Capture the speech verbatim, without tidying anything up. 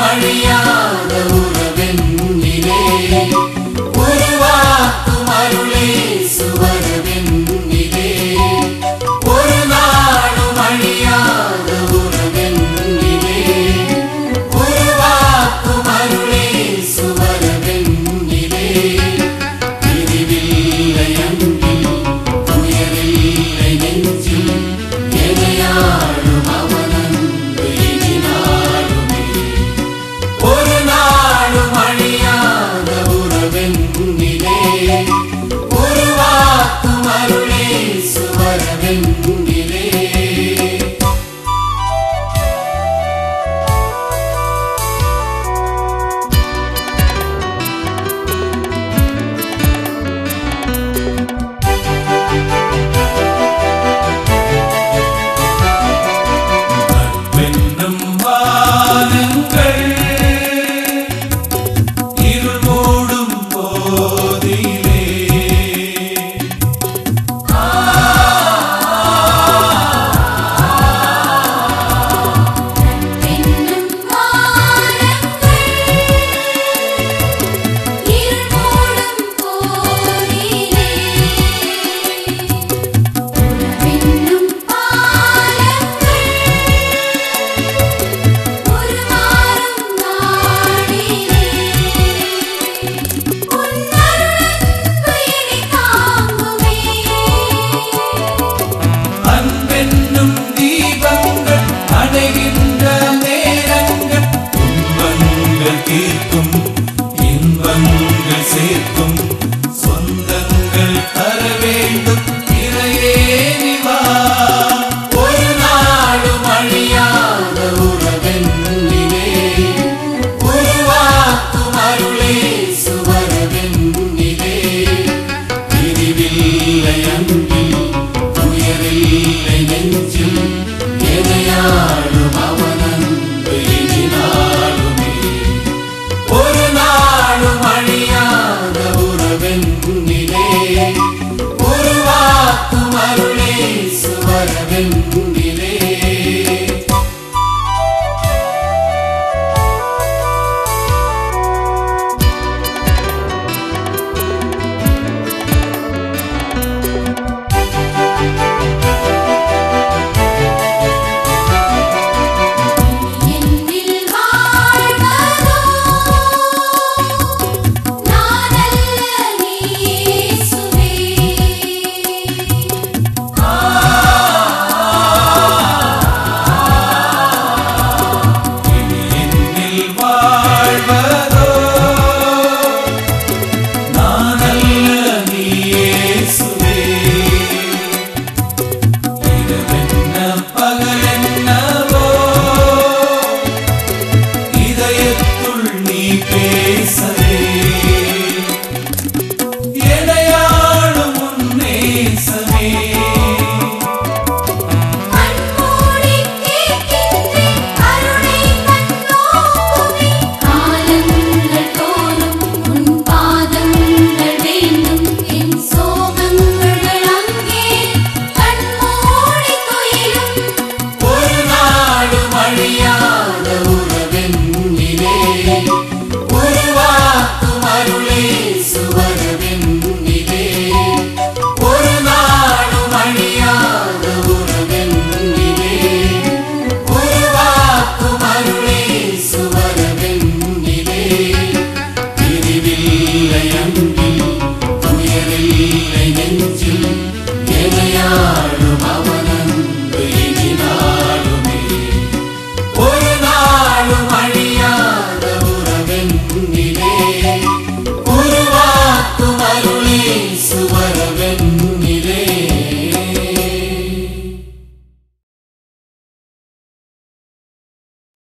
அழியாத உறவென்னிலே உருவாக்கும் அருளே சுவரவென்னிலே ஒரு நாளும் அழியாத உறவென்னிலே உருவாக்கும் அருளே சுவரவென்னிலே பிரிவில்லை அன்பில் துயரில்லை நெஞ்சில் எனையாளும் அவனன்பு இனி நாளுமே ஒரு நாளும் அழியாத உறவென்னிலே உருவாக்கும் அருளே சுவரவென்னிலே வெண்ணும் வானங்கள் இருள் மூடும் போதிலே வெண்ணும் வானங்கள் இருள் மூடும் போதிலே வெண்ணும் பாலங்கள் உருமாறும் நாளிலே உன்னருளன்பு இனி தாங்குமே அன்பென்னும் தீபங்கள் அணைகின்ற நேரங்கள் துன்பங்கள் தீர்க்கும் இன்பங்கள் சேர்க்கும் சொந்தங்கள் தர வேண்டும் இறையே நீ வா ஒரு நாளும் அழியாத உறவென்னிலே உருவாக்கும் அருளே சுவரவென்னிலே பிரிவில்லை அன்பில் துயரில்லை நெஞ்சில் எனையாளும் அவனன்பு இனி நாளுமே ஒரு நாளும் அழியாத உறவென்னிலே உருவாக்கும் அருளே சுவரவென்னிலே என்னில் வாழ்வதோ நானல்ல இயேசுவே இனி என்னில் வாழ்வதோ நானல்ல நீ இயேசுவே இரவென்ன பகலென்னவோ இதயத்துள் நீ பேசவே எனையாளும் உன் நேசமே கண்மூடி கேட்கின்றேன் கருணை கண்ணோக்குமே காலங்கள் தோறும் உன் பாதங்கள் வேண்டும் என் சோகங்கள் அங்கே கண்மூடி துயிலும் ஒரு நாளும் அழியாத உறவென்னிலே உருவாக்கும் அருளே சுவரவென்னிலே ஒரு நாளும் அழியாத உறவென்னிலே உருவாக்கும் அருளே சுவரவென்னிலே பிரிவில்லை அன்பில் துயரில்லை நெஞ்சில் எனையாளும் அவனன்பு இனி நாளுமே ஒரு நாளும்